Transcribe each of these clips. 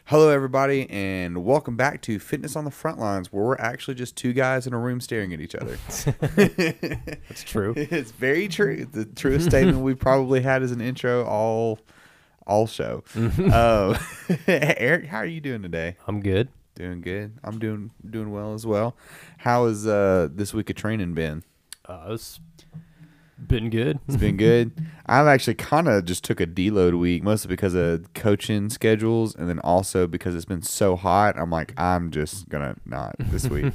Hello, everybody, and welcome back to Fitness on the Front Lines, where we're actually just two guys in a room staring at each other. That's true. It's very true. The truest statement we've probably had as an intro all show. Eric, how are you doing today? I'm good. Doing good. I'm doing well as well. How has this week of training been? It's been good. It's been good. I've actually kind of just took a deload week, mostly because of coaching schedules, and then also because it's been so hot. I'm like, I'm just gonna not this week.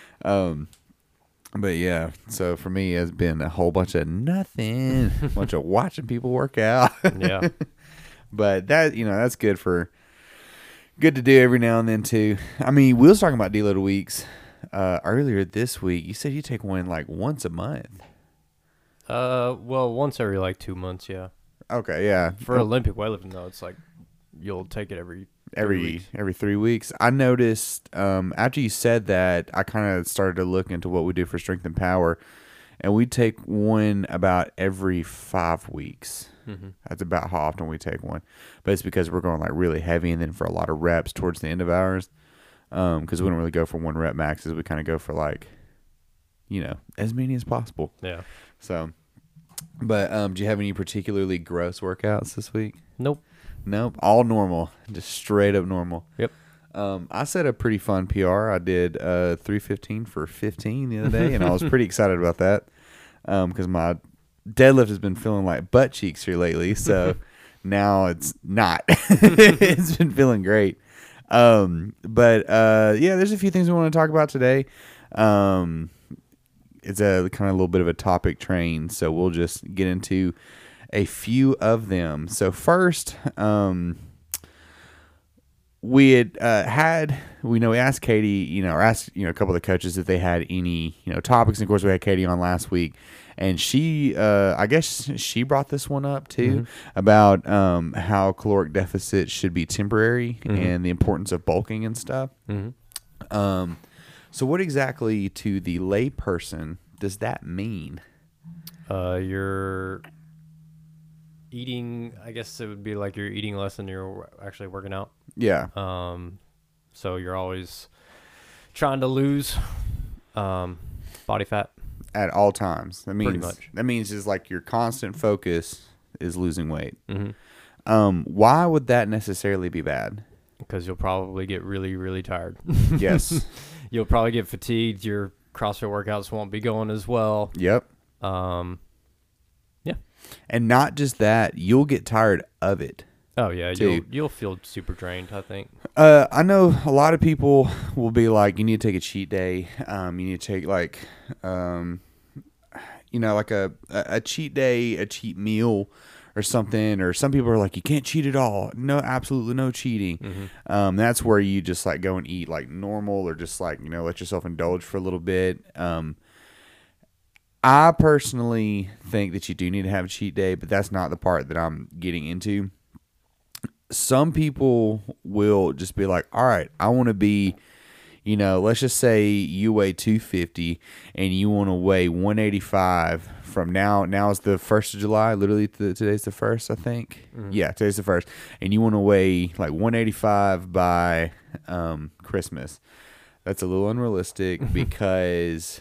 But yeah, so for me, it's been a whole bunch of nothing, a bunch of watching people work out. Yeah. But that, that's good to do every now and then too. I mean, we was talking about deload weeks earlier this week. You said you take one like once a month. Well, once every like 2 months, yeah. Okay, yeah. For Olympic weightlifting though, it's like you'll take it every 3 weeks. I noticed after you said that, I kind of started to look into what we do for strength and power, and we take one about every 5 weeks. Mm-hmm. That's about how often we take one, but it's because we're going like really heavy, and then for a lot of reps towards the end of ours, because we don't really go for 1 rep maxes. We kind of go for like, as many as possible. Yeah. So, but do you have any particularly gross workouts this week? Nope. Nope, all normal, just straight up normal. Yep. I set a pretty fun PR. I did 315 for 15 the other day, and I was pretty excited about that because my deadlift has been feeling like butt cheeks here lately. So now it's not. It's been feeling great. But there's a few things we want to talk about today. It's a kind of a little bit of a topic train, so we'll just get into a few of them. So first, we had we asked Katie, or asked a couple of the coaches if they had any topics. And of course, we had Katie on last week, and she I guess she brought this one up too, about how caloric deficit should be temporary and the importance of bulking and stuff. So what exactly to the lay person does that mean? You're eating, I guess it would be like you're eating less than you're actually working out. Yeah. So you're always trying to lose body fat At all times. That means pretty much. That means is like your constant focus is losing weight. Mm-hmm. Why would that necessarily be bad? Because you'll probably get really, really tired. Yes. You'll probably get fatigued. Your CrossFit workouts won't be going as well. Yep. Yeah. And not just that, you'll get tired of it. Oh yeah, too. you'll feel super drained, I think. I know a lot of people will be like, you need to take a cheat day. You need to take like, like a cheat day, a cheat meal or something. Or some people are like, you can't cheat at all. No, absolutely no cheating. That's where you just like go and eat like normal, or just like, let yourself indulge for a little bit. I personally think that you do need to have a cheat day, but that's not the part that I'm getting into. Some people will just be like, all right, I want to be, let's just say you weigh 250 and you want to weigh 185 from now. Now is the 1st of July. Literally today's the 1st, I think. Yeah, today's the 1st. And you want to weigh like 185 by Christmas. That's a little unrealistic because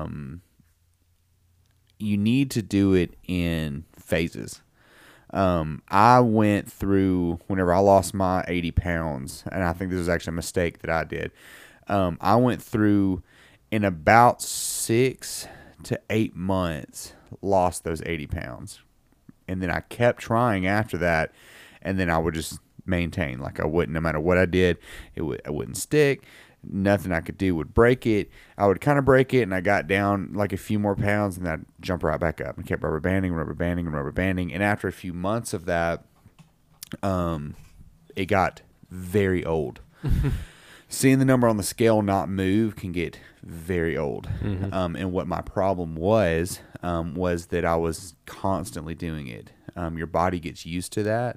you need to do it in phases. I went through, whenever I lost my 80 pounds, and I think this was actually a mistake that I did. I went through in about 6 to 8 months, lost those 80 pounds. And then I kept trying after that, and then I would just maintain. Like I wouldn't, no matter what I did, I wouldn't stick. Nothing I could do would break it. I would kind of break it, and I got down like a few more pounds, and I'd jump right back up and kept rubber banding. And after a few months of that, it got very old. Seeing the number on the scale not move can get very old. And what my problem was that I was constantly doing it. Your body gets used to that.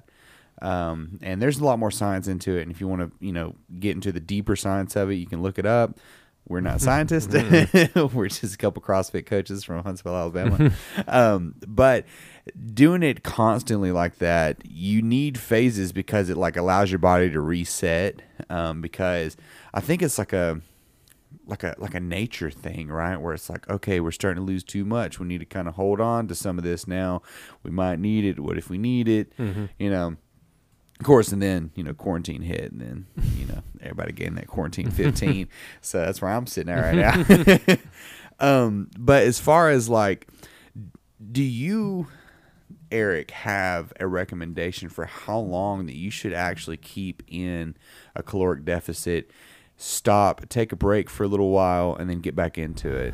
And there's a lot more science into it. And if you want to, get into the deeper science of it, you can look it up. We're not scientists. We're just a couple CrossFit coaches from Huntsville, Alabama. But doing it constantly like that, you need phases because it like allows your body to reset. Because I think it's like a nature thing, right? Where it's like, okay, we're starting to lose too much. We need to kind of hold on to some of this now. We might need it. What if we need it? You know, of course, and then, you know, quarantine hit, and then, you know, everybody gained that quarantine 15. So that's where I'm sitting at right now. But as far as like, do you, Eric, have a recommendation for how long that you should actually keep in a caloric deficit, stop, take a break for a little while, and then get back into it?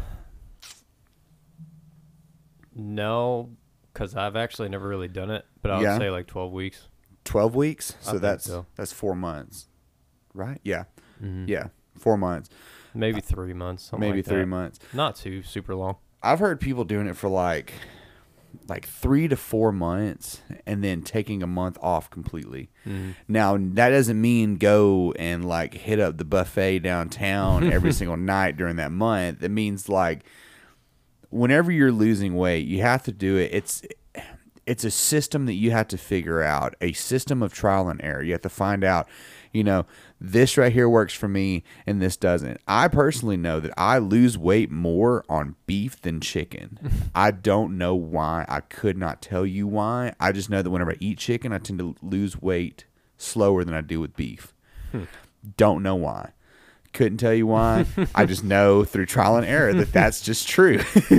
No, because I've actually never really done it, but I would say like 12 weeks. 12 weeks? So that's 4 months, right? Yeah. Yeah, 4 months. Maybe 3 months. Maybe like 3 months. Not too super long. I've heard people doing it for like 3 to 4 months and then taking a month off completely. Now, that doesn't mean go and like hit up the buffet downtown every single night during that month. It means like whenever you're losing weight, you have to do it. It's a system that you have to figure out, a system of trial and error. You have to find out, you know, this right here works for me and this doesn't. I personally know that I lose weight more on beef than chicken. I don't know why. I could not tell you why. I just know that whenever I eat chicken, I tend to lose weight slower than I do with beef. Don't know why. Couldn't tell you why. I just know through trial and error that that's just true.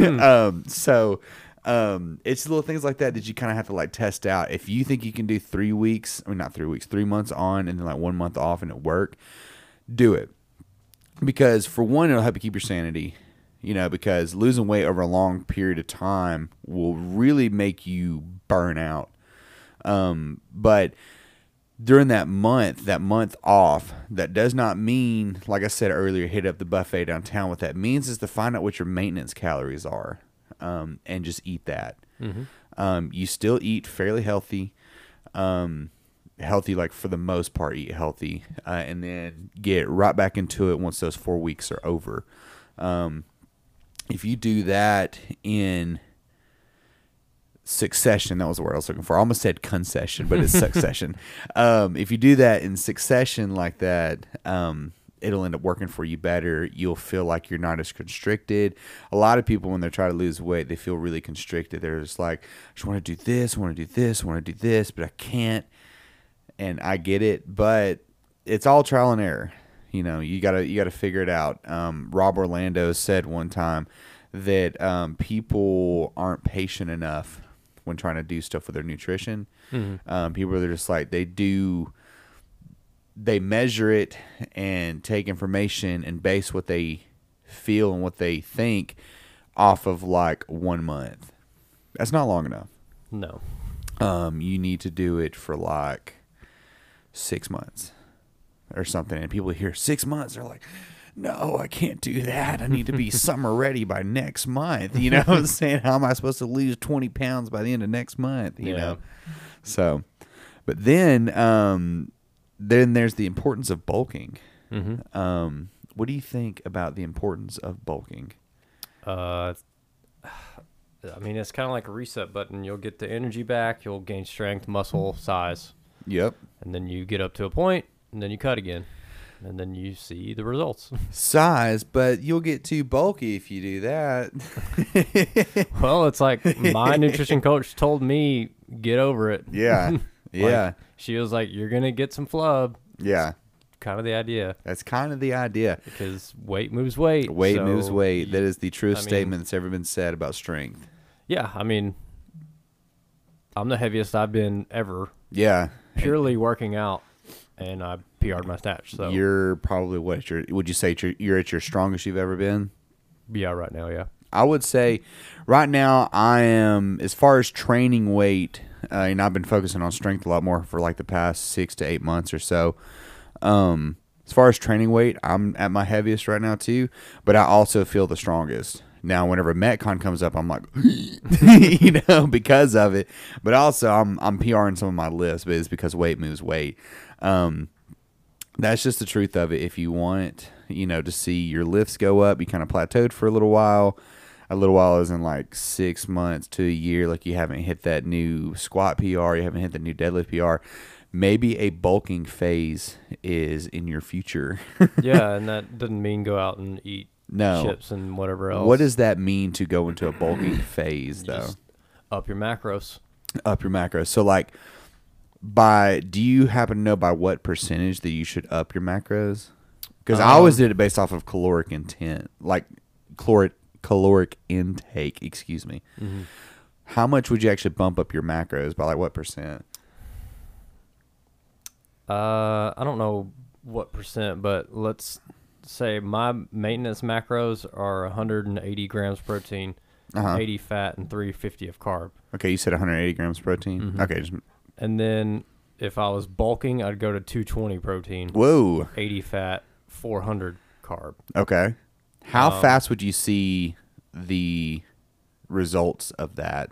It's little things like that you kind of have to like test out. If you think you can do 3 weeks, I mean, not 3 weeks, 3 months on and then like 1 month off and it work, do it. Because for one, it'll help you keep your sanity, you know, because losing weight over a long period of time will really make you burn out. But during that month off, that does not mean, like I said earlier, hit up the buffet downtown. What that means is to find out what your maintenance calories are. And just eat that. You still eat fairly healthy, like for the most part, eat healthy, and then get right back into it once those 4 weeks are over. If you do that in succession, that was the word I was looking for. I almost said concession, but it's succession. If you do that in succession like that, it'll end up working for you better. You'll feel like you're not as constricted. A lot of people, when they're trying to lose weight, they feel really constricted. They're just like, I just want to do this, I want to do this, I want to do this, but I can't. And I get it, but it's all trial and error. You know, you gotta figure it out. Rob Orlando said one time that people aren't patient enough when trying to do stuff with their nutrition. People are just like, they measure it and take information and base what they feel and what they think off of like 1 month. That's not long enough. No. You need to do it for like 6 months or something. And people hear 6 months, they're like, no, I can't do that. I need to be summer ready by next month. You know what I'm saying? How am I supposed to lose 20 pounds by the end of next month? You know? So, but then there's the importance of bulking. What do you think about the importance of bulking? I mean, it's kind of like a reset button. You'll get the energy back. You'll gain strength, muscle, size. Yep. And then you get up to a point, and then you cut again. And then you see the results. Size, but you'll get too bulky if you do that. Well, it's like my nutrition coach told me, get over it. Yeah. Yeah. Like, she was like, you're going to get some flub. Yeah. Kind of the idea. That's kind of the idea. Because weight moves weight. Weight moves weight. That is the truest statement that's ever been said about strength. Yeah. I mean, I'm the heaviest I've been ever. Yeah. Purely working out. And I PR'd my stats. So you're probably would you say you're at your strongest you've ever been? Yeah, right now, yeah. I would say right now I am, as far as training weight, and I've been focusing on strength a lot more for like the past 6 to 8 months or so. As far as training weight, I'm at my heaviest right now too, but I also feel the strongest. Now, whenever Metcon comes up, I'm like, you know, because of it. But also, I'm PRing some of my lifts, but it's because weight moves weight. That's just the truth of it. If you want to see your lifts go up. You kind of plateaued for a little while. A little while is in like 6 months to a year. Like you haven't hit that new squat PR. You haven't hit the new deadlift PR. Maybe a bulking phase is in your future. Yeah, and that doesn't mean go out and eat chips and whatever else. What does that mean to go into a bulking phase, though? Just up your macros. Up your macros. So, like, do you happen to know by what percentage that you should up your macros? Because I always did it based off of caloric intent, like caloric intake. Excuse me. Mm-hmm. How much would you actually bump up your macros by? Like, what percent? I don't know what percent, but let's say my maintenance macros are 180 grams protein, 80 fat, and 350 of carb. Okay, you said 180 grams protein. Mm-hmm. Okay, and then if I was bulking, I'd go to 220 protein. Whoa. 80 fat, 400 carb. Okay. How fast would you see the results of that?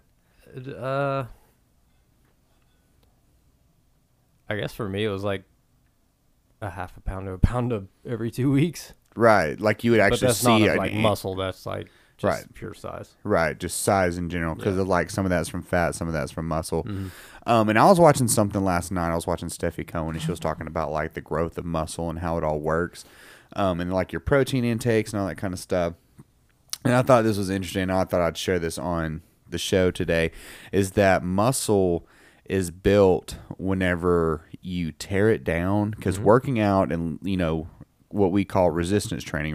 I guess for me, it was like a half a pound to a pound every 2 weeks. Right. Like you would actually that's see not like muscle. That's like just pure size. Right. Just size in general. Because of like some of that's from fat, some of that's from muscle. Mm-hmm. And I was watching something last night. I was watching Steffi Cohen, and she was talking about like the growth of muscle and how it all works. And like your protein intakes and all that kind of stuff. And I thought this was interesting. I thought I'd share this on the show today, is that muscle is built whenever you tear it down, because working out and what we call resistance training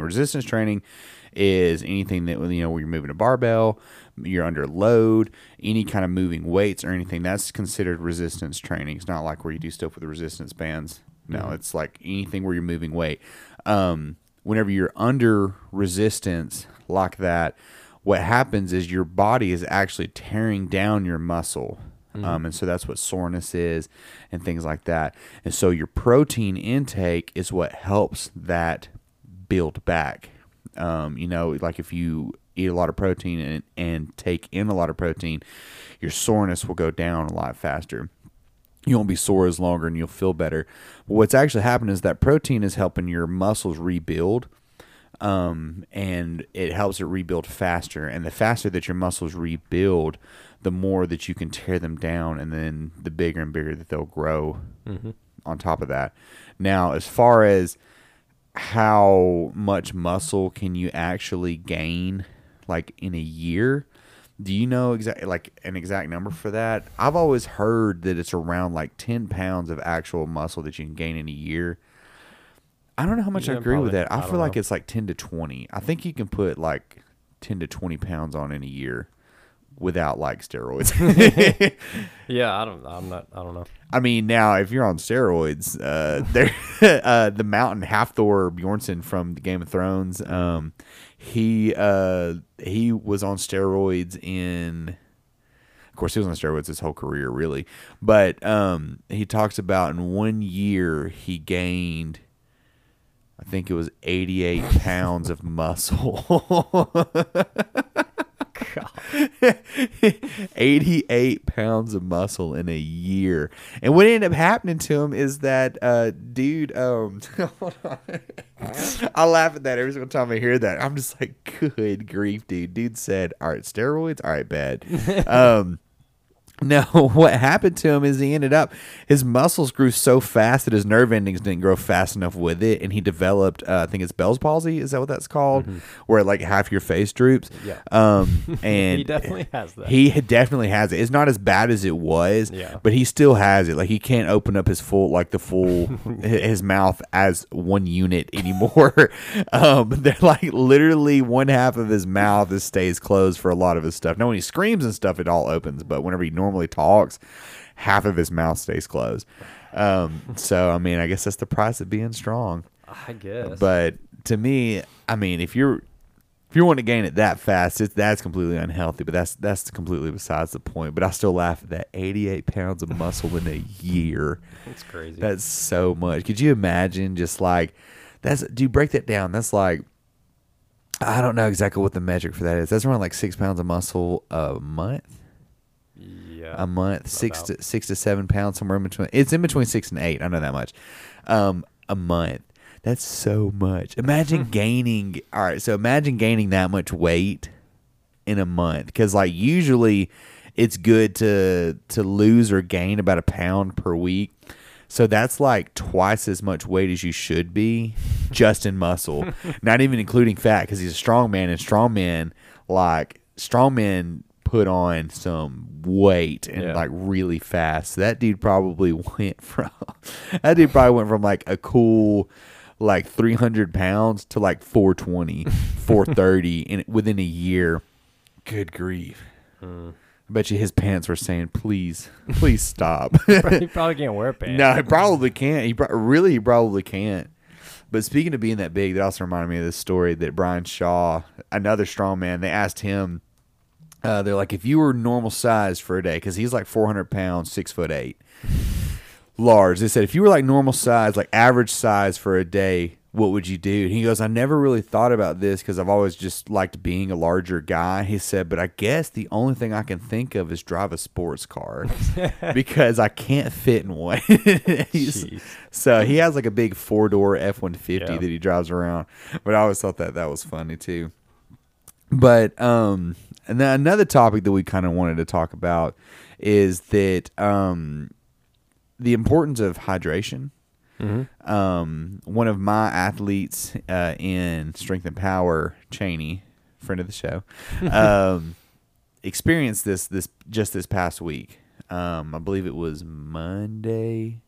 is anything that where you're moving a barbell, you're under load, any kind of moving weights or anything, that's considered resistance training. It's not like where you do stuff with the resistance bands. No, it's like anything where you're moving weight. Whenever you're under resistance like that, what happens is your body is actually tearing down your muscle. And so that's what soreness is and things like that. And so your protein intake is what helps that build back. Like if you eat a lot of protein and take in a lot of protein, your soreness will go down a lot faster. You won't be sore as longer and you'll feel better. But what's actually happening is that protein is helping your muscles rebuild. And it helps it rebuild faster. And the faster that your muscles rebuild, the more that you can tear them down, and then the bigger and bigger that they'll grow on top of that. Now, as far as how much muscle can you actually gain, like in a year, do you know an exact number for that? I've always heard that it's around like 10 pounds of actual muscle that you can gain in a year. I don't know how much I agree with that. I feel like it's like 10 to 20. I think you can put like 10 to 20 pounds on in a year without like steroids. Yeah, I don't know. I mean, now if you're on steroids, the Mountain Hafthor Bjornsson from the Game of Thrones, he was on steroids of course, he was on steroids his whole career, really. But he talks about in 1 year he gained, I think it was 88 pounds of muscle. God. 88 pounds of muscle in a year. And what ended up happening to him is that dude, hold on. I laugh at that every single time I hear that. I'm just like, good grief, dude. Dude said, all right, steroids, all right, bad. No, what happened to him is his muscles grew so fast that his nerve endings didn't grow fast enough with it, and he developed, I think it's Bell's palsy, is that what that's called? Where like half your face droops. Yeah. And he definitely has that. He definitely has it. It's not as bad as it was, but he still has it. Like he can't open up his his mouth as one unit anymore. They're like literally one half of his mouth stays closed for a lot of his stuff. Now when he screams and stuff, it all opens, but whenever he normally talks, half of his mouth stays closed. So I mean, I guess that's the price of being strong, I guess. But to me, I mean, if you're wanting to gain it that fast, that's completely unhealthy, but that's completely besides the point. But I still laugh at that 88 pounds of muscle in a year. That's crazy. That's so much. Could you imagine just like do you break that down? That's like, I don't know exactly what the metric for that is. That's around like 6 pounds of muscle a month. Yeah, a month, 6 to 7 pounds, somewhere in between. It's in between 6 and 8. I know that much. A month. That's so much. Imagine gaining. All right, so imagine gaining that much weight in a month, because like usually it's good to lose or gain about a pound per week. So that's like twice as much weight as you should be just in muscle, not even including fat, because he's a strong man, and strong men put on some weight and like really fast. So that dude probably went from like a cool like 300 pounds to like 420, 430 within a year. Good grief. I bet you his pants were saying, please stop. He probably can't wear pants. No, he probably can't. He probably can't. But speaking of being that big, that also reminded me of this story that Brian Shaw, another strongman, they asked him, they're like, if you were normal size for a day, because he's like 400 pounds, 6'8", large. They said, if you were like normal size, like average size for a day, what would you do? And he goes, I never really thought about this because I've always just liked being a larger guy. He said, but I guess the only thing I can think of is drive a sports car because I can't fit in one. So he has like a big 4-door F-150 that he drives around. But I always thought that was funny too. But and then another topic that we kind of wanted to talk about is that the importance of hydration. One of my athletes in Strength and Power, Cheney, friend of the show, experienced this past week. I believe it was Monday.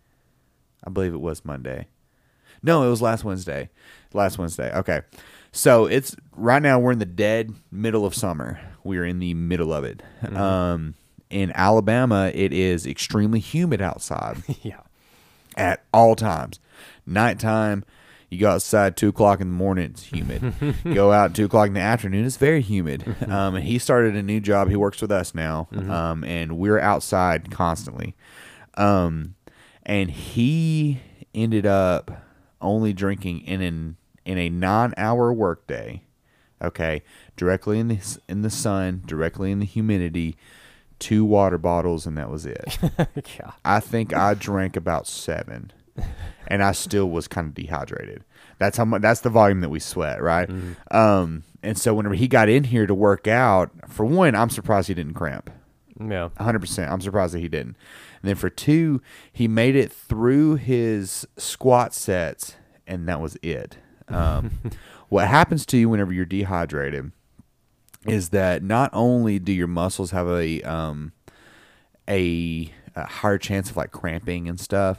No, it was last Wednesday. Okay. So it's right now we're in the dead middle of summer. We're in the middle of it. In Alabama, it is extremely humid outside. Yeah. At all times. Nighttime, you go outside 2 o'clock in the morning, it's humid. Go out 2 o'clock in the afternoon, it's very humid. And he started a new job. He works with us now, and we're outside constantly. And he ended up only drinking in a 9-hour workday. Okay, directly in the sun, directly in the humidity. 2 water bottles, and that was it. Yeah. I think I drank about 7, and I still was kind of dehydrated. That's how much. That's the volume that we sweat, right? And so whenever he got in here to work out, for one, I'm surprised he didn't cramp. Yeah, 100%. I'm surprised that he didn't. And then for 2, he made it through his squat sets, and that was it. What happens to you whenever you're dehydrated is that not only do your muscles have a higher chance of like cramping and stuff,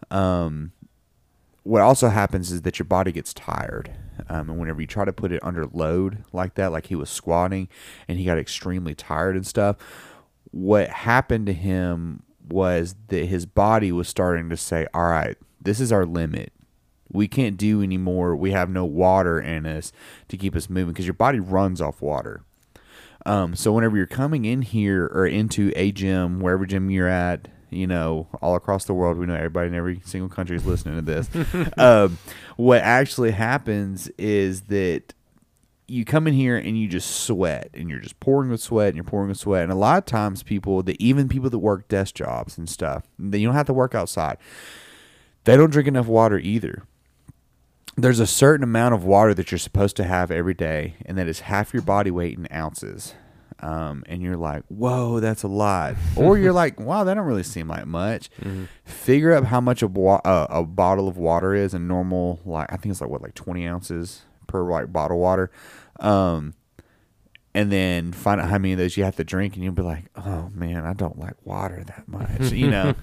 what also happens is that your body gets tired. And whenever you try to put it under load like that, like he was squatting and he got extremely tired and stuff, what happened to him was that his body was starting to say, all right, this is our limit. We can't do anymore. We have no water in us to keep us moving, because your body runs off water. So whenever you're coming in here or into a gym, wherever gym you're at, all across the world, we know everybody in every single country is listening to this. What actually happens is that you come in here and you just sweat, and you're just pouring with sweat, and you're pouring with sweat. And a lot of times even people that work desk jobs and stuff, you don't have to work outside, they don't drink enough water either. There's a certain amount of water that you're supposed to have every day, and that is half your body weight in ounces. And you're like, whoa, that's a lot. Or you're like, wow, that don't really seem like much. Figure out how much a bottle of water is in normal, like I think it's like 20 ounces per like bottle of water. And then find out how many of those you have to drink, and you'll be like, oh man, I don't like water that much,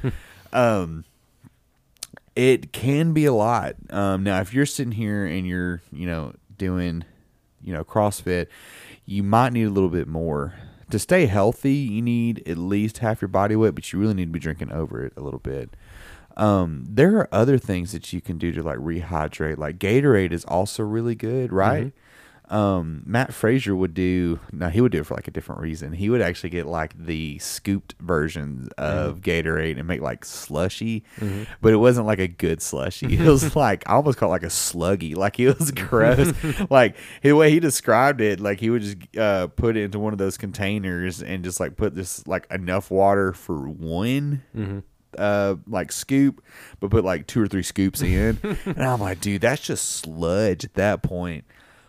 It can be a lot. Now, if you're sitting here and you're, doing, CrossFit, you might need a little bit more. To stay healthy, you need at least half your body weight, but you really need to be drinking over it a little bit. There are other things that you can do to like rehydrate. Like Gatorade is also really good, right? Matt Frazier would do it for like a different reason. He would actually get like the scooped versions of Gatorade and make like slushy, but it wasn't like a good slushy. It was like, I almost call it like a sluggy. Like it was gross. Like the way he described it, like he would just put it into one of those containers and just like put this like enough water for one like scoop, but put like 2 or 3 scoops in. And I'm like, dude, that's just sludge at that point.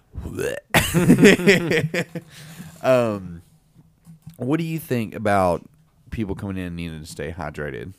What do you think about people coming in needing to stay hydrated?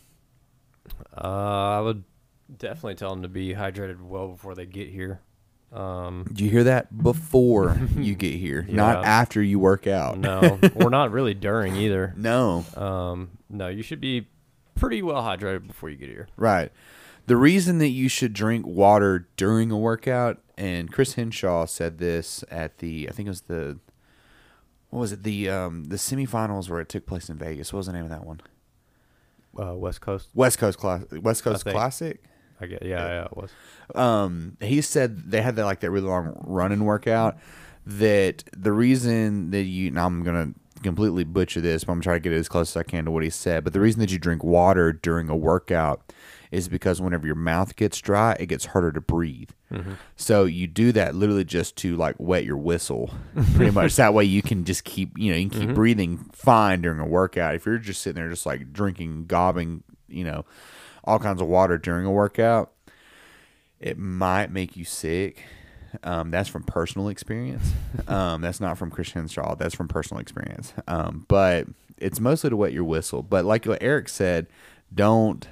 I would definitely tell them to be hydrated well before they get here. Do you hear that? Before you get here, not after you work out. No, or not really during either. No. No, you should be pretty well hydrated before you get here. Right. The reason that you should drink water during a workout, and Chris Henshaw said this at the, I think it was the, what was it? The semifinals where it took place in Vegas. What was the name of that one? West Coast Classic. I guess, yeah, it was. He said they had that really long running workout. That the reason that you, now I'm gonna completely butcher this, but I'm trying to get it as close as I can to what he said. But the reason that you drink water during a workout is because whenever your mouth gets dry, it gets harder to breathe. Mm-hmm. So you do that literally just to like wet your whistle, pretty much. That way you can just keep, you can keep breathing fine during a workout. If you're just sitting there just like drinking, gobbing, all kinds of water during a workout, it might make you sick. That's from personal experience. That's not from Christian Shaw. That's from personal experience. But it's mostly to wet your whistle. But like what Eric said, don't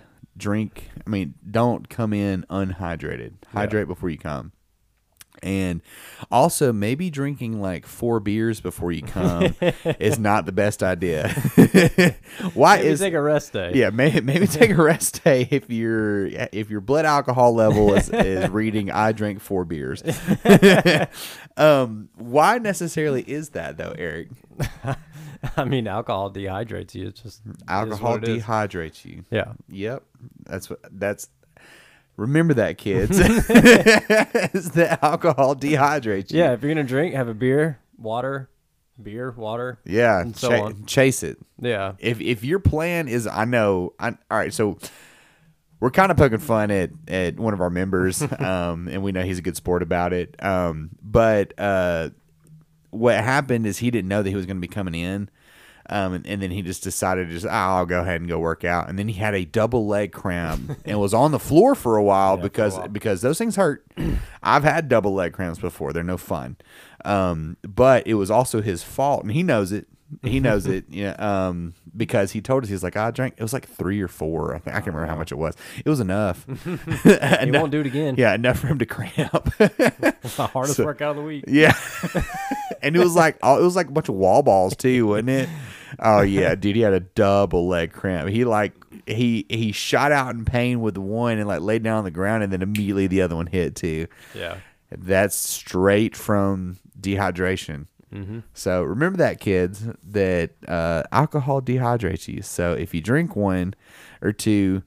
come in unhydrated. Hydrate before you come. And also, maybe drinking like 4 beers before you come is not the best idea. Maybe take a rest day. Yeah, maybe take a rest day if your blood alcohol level is reading I drank 4 beers. Why necessarily is that though, Eric? I mean, alcohol dehydrates you. It's just alcohol dehydrates you. Yeah. Yep. That's. Remember that, kids. The alcohol dehydrates you. Yeah, if you're gonna drink, have a beer, water. Yeah, and so on. Chase it. Yeah. If your plan is, all right. So we're kind of poking fun at one of our members, and we know he's a good sport about it. But what happened is he didn't know that he was going to be coming in. And then he just decided I'll go ahead and go work out. And then he had a double leg cramp and was on the floor for a while because those things hurt. I've had double leg cramps before. They're no fun. But it was also his fault. And he knows it. Because he told us, he's like, I drank, it was like 3 or 4. I can't remember how much it was. It was enough. He won't do it again. Yeah, enough for him to cramp. It's the hardest workout of the week. Yeah. And it was like a bunch of wall balls too, wasn't it? Oh yeah, dude, he had a double leg cramp. He shot out in pain with one and like laid down on the ground, and then immediately the other one hit too. Yeah. That's straight from dehydration. Mm-hmm. So remember that, kids, that alcohol dehydrates you. So if you drink 1 or 2,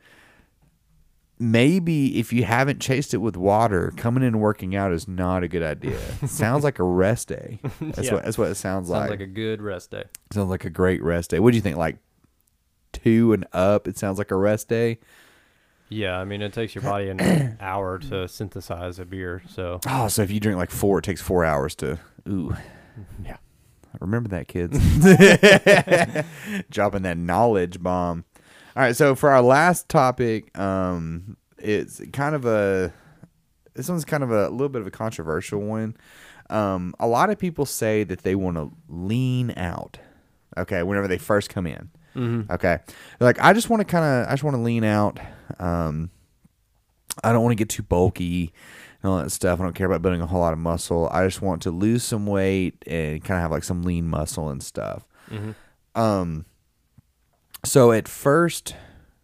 maybe if you haven't chased it with water, coming in and working out is not a good idea. It sounds like a rest day. That's what it sounds like. Sounds like a good rest day. Sounds like a great rest day. What do you think? Like 2 and up, it sounds like a rest day. Yeah, I mean, it takes your body an hour to synthesize a beer. So if you drink like 4, it takes 4 hours to. Ooh. Yeah. Remember that, kids. Dropping that knowledge bomb. All right, so for our last topic, it's this one's kind of a little bit of a controversial one. A lot of people say that they want to lean out, okay, whenever they first come in. Mm-hmm. Okay. They're like, I just want to lean out. I don't want to get too bulky and all that stuff. I don't care about building a whole lot of muscle. I just want to lose some weight and kind of have like some lean muscle and stuff. Mm-hmm. So at first,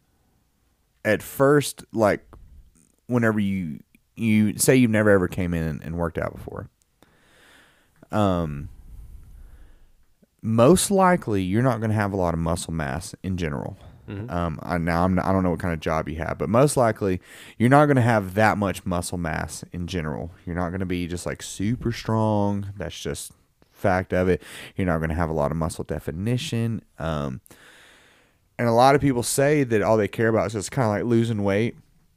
like whenever you say you've never ever came in and worked out before, most likely you're not going to have a lot of muscle mass in general. Mm-hmm. I don't know what kind of job you have, but most likely you're not going to have that much muscle mass in general. You're not going to be just like super strong. That's just fact of it. You're not going to have a lot of muscle definition. And a lot of people say that all they care about is just kind of like losing weight.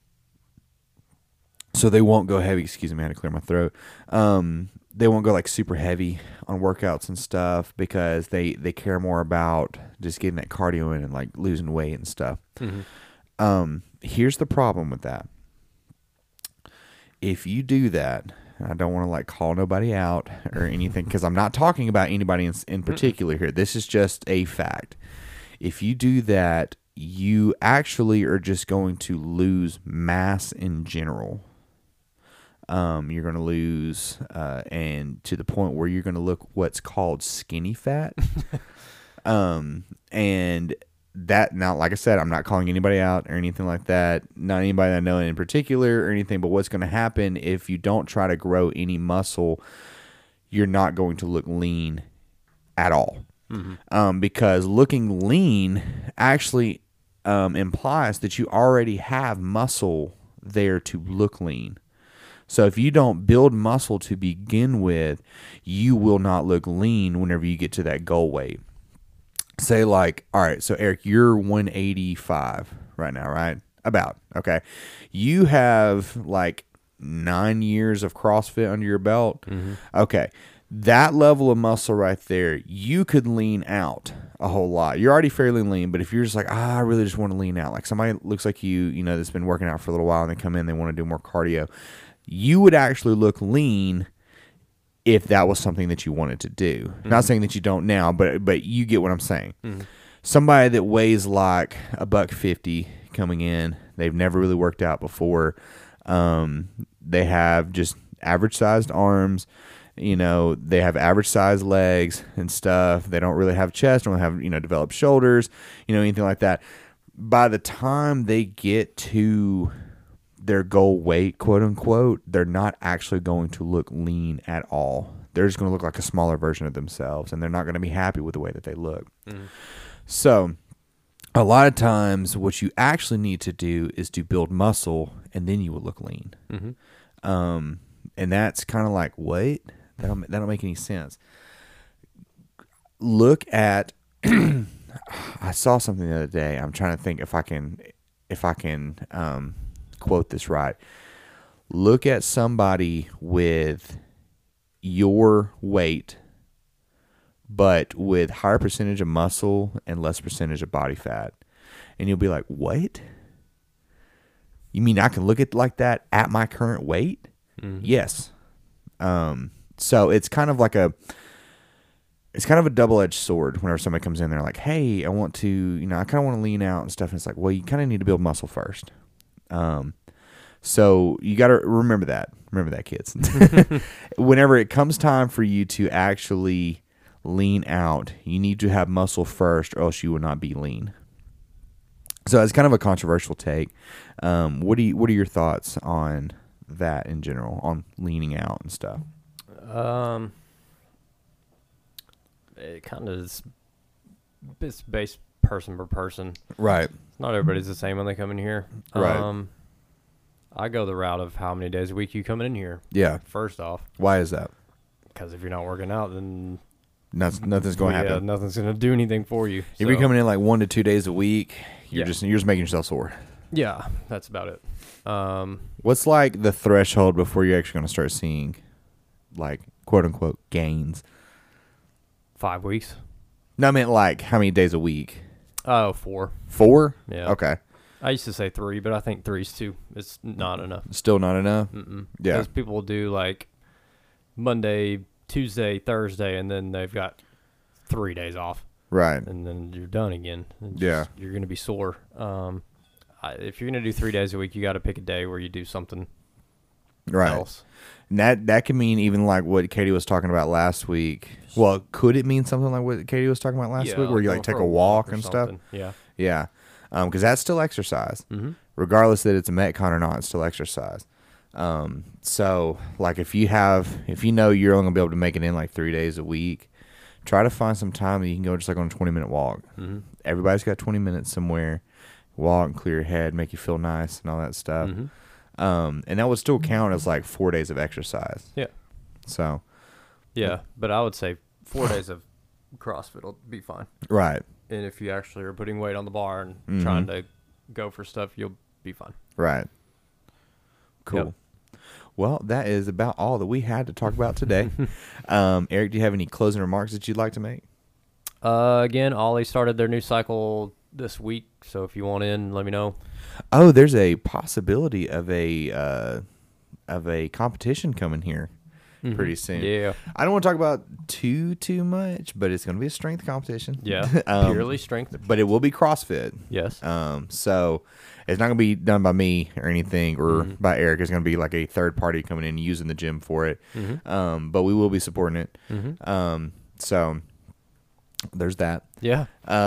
So they won't go heavy. Excuse me, I had to clear my throat. They won't go like super heavy on workouts and stuff because they care more about just getting that cardio in and like losing weight and stuff. Mm-hmm. Here's the problem with that. If you do that, I don't want to like call nobody out or anything because I'm not talking about anybody in particular here. This is just a fact. If you do that, you actually are just going to lose mass in general. You're going to lose, and to the point where you're going to look what's called skinny fat. And that, now, like I said, I'm not calling anybody out or anything like that. Not anybody that I know in particular or anything, but what's going to happen if you don't try to grow any muscle, you're not going to look lean at all. Because looking lean actually implies that you already have muscle there to look lean. So if you don't build muscle to begin with, you will not look lean whenever you get to that goal weight. Say like, all right, so Eric, you're 185 right now, right? About, okay. You have like 9 years of CrossFit under your belt. Okay. That level of muscle right there, you could lean out a whole lot. You're already fairly lean, but if you're just like, I really just want to lean out, like somebody looks like you know, that's been working out for a little while and they come in, they want to do more cardio, you would actually look lean if that was something that you wanted to do. Not saying that you don't now, but you get what I'm saying. Somebody that weighs like $150 coming in, they've never really worked out before. They have just average sized arms. You know, they have average sized legs and stuff. They don't really have chest, don't have, you know, developed shoulders, you know, anything like that. By the time they get to their goal weight, quote unquote, they're not actually going to look lean at all. They're just going to look like a smaller version of themselves, and they're not going to be happy with the way that they look. So a lot of times what you actually need to do is to build muscle, and then you will look lean. And that's kind of like, what? That don't make any sense. Look at I saw something the other day. I'm trying to think if I can quote this right. Look at somebody with your weight, but with higher percentage of muscle and less percentage of body fat, and you'll be like, what? You mean I can look at like that at my current weight? Yes. So it's kind of a double-edged sword whenever somebody comes in, they're like, hey, I want to, you know, I kind of want to lean out and stuff. And it's like, well, you kind of need to build muscle first. So you got to remember that, kids. Whenever it comes time for you to actually lean out, you need to have muscle first, or else you will not be lean. So it's kind of a controversial take. What are your thoughts on that in general, on leaning out and stuff? It kind of is, it's based person per person. Right. Not everybody's the same when they come in here. Right. I go the route of how many days a week you coming in here. Yeah. First off. Why is that? Because if you're not working out, then nothing's going to happen. Nothing's going to do anything for you. If you're coming in like 1 to 2 days a week, you're just making yourself sore. Yeah, that's about it. What's like the threshold before you're actually going to start seeing, like, quote unquote gains? 5 weeks. No, I meant like how many days a week? Oh, 4. 4? Yeah. Okay. I used to say 3, but I think 3's too. It's not enough. Still not enough? Yeah. Because people will do like Monday, Tuesday, Thursday, and then they've got 3 days off. Right. And then you're done again. Yeah. You're going to be sore. If you're going to do 3 days a week, you got to pick a day where you do something else. And that can mean even like what Katie was talking about last week. Well, could it mean something like what Katie was talking about last week, where you like take a walk and stuff? Yeah. Yeah. Because that's still exercise. Regardless that it's a Metcon or not, it's still exercise. So like if you know you're only going to be able to make it in like 3 days a week, try to find some time that you can go just like on a 20-minute walk. Everybody's got 20 minutes somewhere. Walk and clear your head, make you feel nice and all that stuff. And that would still count as like 4 days of exercise. Yeah. So. Yeah, but I would say 4 days of CrossFit will be fine. Right. And if you actually are putting weight on the bar and trying to go for stuff, you'll be fine. Right. Cool. Yep. Well, that is about all that we had to talk about today. Eric, do you have any closing remarks that you'd like to make? Again, Ollie started their new cycle this week. So if you want in, let me know. Oh, there's a possibility of a competition coming here pretty soon. Yeah. I don't want to talk about too much, but it's going to be a strength competition. Yeah. Purely strength. But it will be CrossFit. Yes. So it's not going to be done by me or anything or by Eric. It's going to be like a third party coming in using the gym for it. But we will be supporting it. So there's that. Yeah.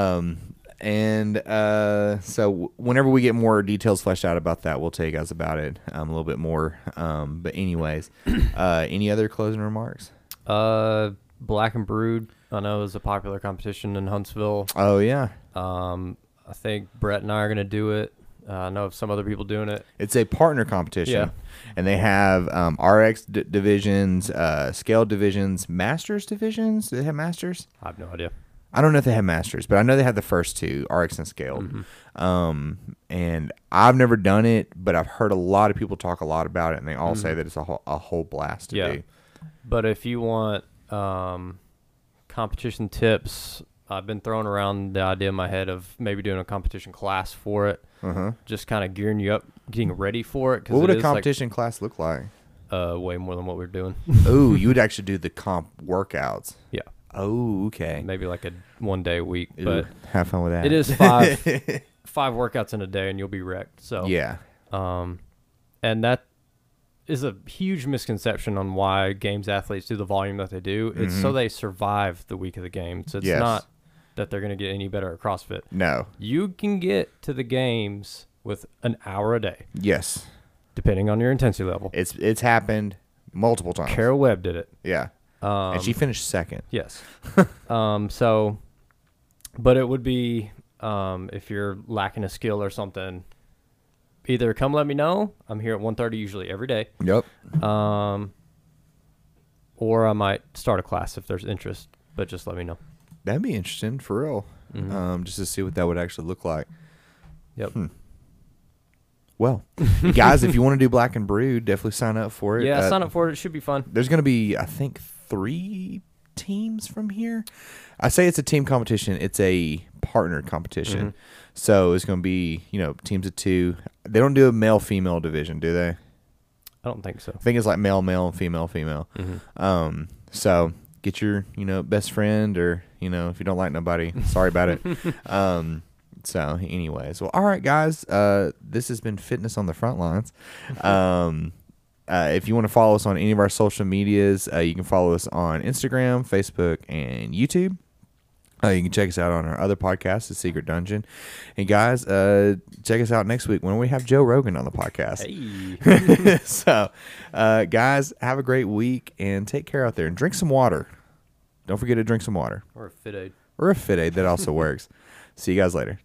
So whenever we get more details fleshed out about that, we'll tell you guys about it a little bit more. But anyways, any other closing remarks? Black and Brewed, I know, is a popular competition in Huntsville. Oh yeah. I think Brett and I are gonna do it. I know of some other people doing it. It's a partner competition. Yeah. And they have RX divisions, scale divisions, masters divisions. Do they have masters? I have no idea. I don't know if they have masters, but I know they have the first two, RX and scaled. And I've never done it, but I've heard a lot of people talk a lot about it, and they all say that it's a whole blast to do. But if you want competition tips, I've been throwing around the idea in my head of maybe doing a competition class for it. Just kind of gearing you up, getting ready for it. What would a competition class look like? Way more than what we're doing. Oh, you would actually do the comp workouts. Yeah. Oh, okay. Maybe like a 1 day a week. Ooh, but have fun with that. it is five workouts in a day and you'll be wrecked. So yeah. And that is a huge misconception on why games athletes do the volume that they do. It's so they survive the week of the game. So it's not that they're going to get any better at CrossFit. No. You can get to the games with an hour a day. Yes. Depending on your intensity level. It's happened multiple times. Carol Webb did it. Yeah. And she finished second. Yes. So, but it would be, if you're lacking a skill or something, either come let me know. I'm here at 1:30 usually every day. Yep. Or I might start a class if there's interest, but just let me know. That'd be interesting for real. Just to see what that would actually look like. Yep. Well, guys, if you want to do Black and Brewed, definitely sign up for it. Yeah, sign up for it. It should be fun. There's going to be, I think, 3 teams from here. I say it's a team competition. It's a partner competition. So it's going to be, teams of 2. They don't do a male-female division, do they? I don't think so. I think it's like male, and female. So get your, best friend or, if you don't like nobody, sorry about it. So anyways, well, all right, guys, this has been Fitness on the Front Lines. If you want to follow us on any of our social medias, you can follow us on Instagram, Facebook, and YouTube. You can check us out on our other podcast, The Secret Dungeon. And guys, check us out next week when we have Joe Rogan on the podcast. Hey. So, guys, have a great week and take care out there and drink some water. Don't forget to drink some water. Or a Fit Aid. Or a Fit Aid. That also works. See you guys later.